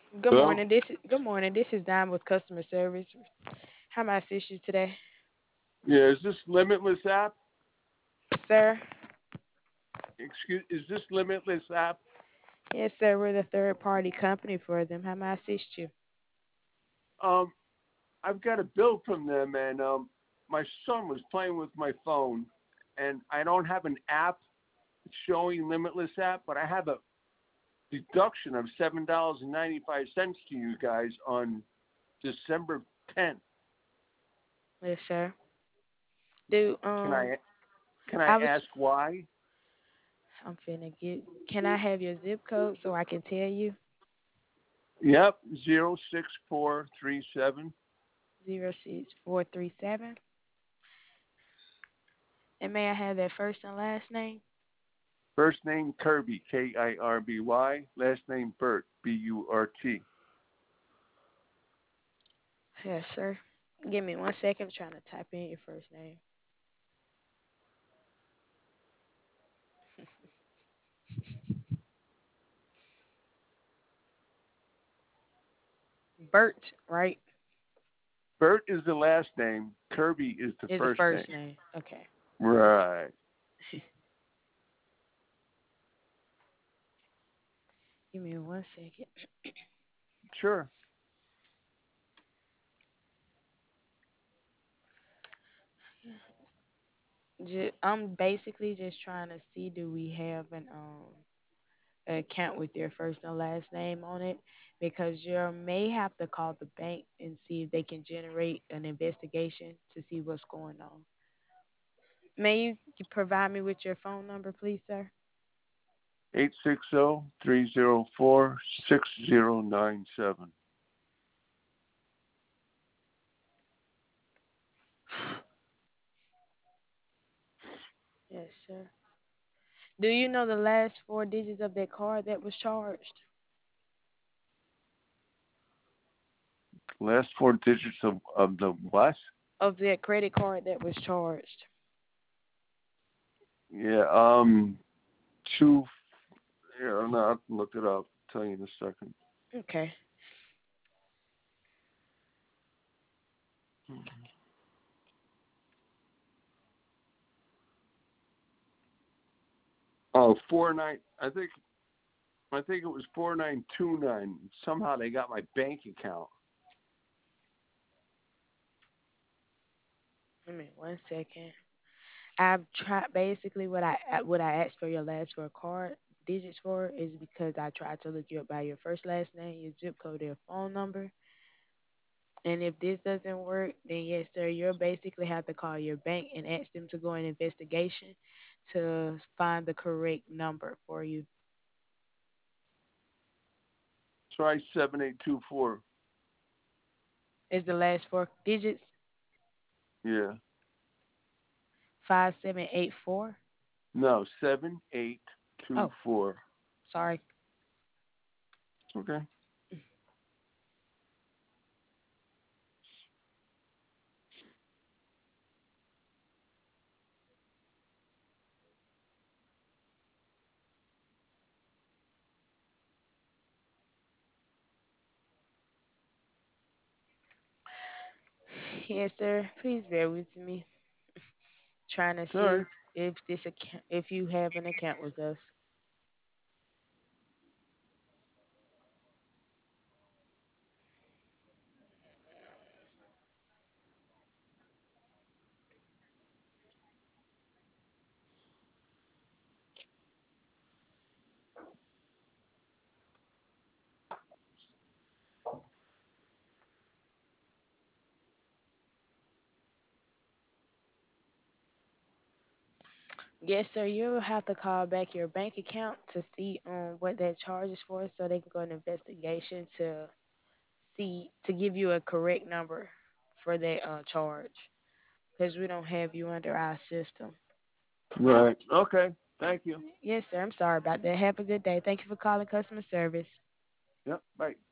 Good Hello? morning. This is Dime with customer service. How may I assist you today, Yeah, is this Limitless app? sir? Is this Limitless app? Yes, sir. We're the third party company for them. How may I assist you? Um, I've got a bill from them, and my son was playing with my phone, and I don't have an app showing Limitless app, but I have a deduction of $7.95 to you guys on December 10th. Yes, sir. Do Can I can I I was ask why? I'm finna get. Can I have your zip code so I can tell you? Yep, 06437. 06437. And may I have that first and last name? First name Kirby, Kirby. Last name Burt, Burt. Yes, sir. Give me 1 second. I'm trying to type in your first name. Bert, right? Bert is the last name. Kirby is the Is the first name. first name. Okay. Right. Give me 1 second. Sure. I'm basically just trying to see, do we have an account with your first and last name on it, because you may have to call the bank and see if they can generate an investigation to see what's going on. May you provide me with your phone number, please, sir? 860-304-6097. Yes, sir. Do you know the last four digits of that card that was charged? Last four digits of the what? Of that credit card that was charged? Yeah, two. Here, I'm not look it up. Tell you in a second. Okay. Oh, 49. I think it was 4929. Somehow they got my bank account. Give me 1 second. I've tried basically what I asked for your last four card digits for is because I tried to look you up by your first last name, your zip code, your phone number. And if this doesn't work, then yes, sir, you'll basically have to call your bank and ask them to go in investigation to find the correct number for you. Try 7824. Is the last four digits Yeah. 5784? No, 7824. Oh, sorry. Okay. Yes, sir. Please bear with me. Trying to see Sorry. if this account, if you have an account with us. Yes, sir. You'll have to call back your bank account to see what that charge is for, so they can go an investigation to see to give you a correct number for that charge, because we don't have you under our system. Right. Okay. Thank you. Yes, sir. I'm sorry about that. Have a good day. Thank you for calling customer service. Yep. Bye.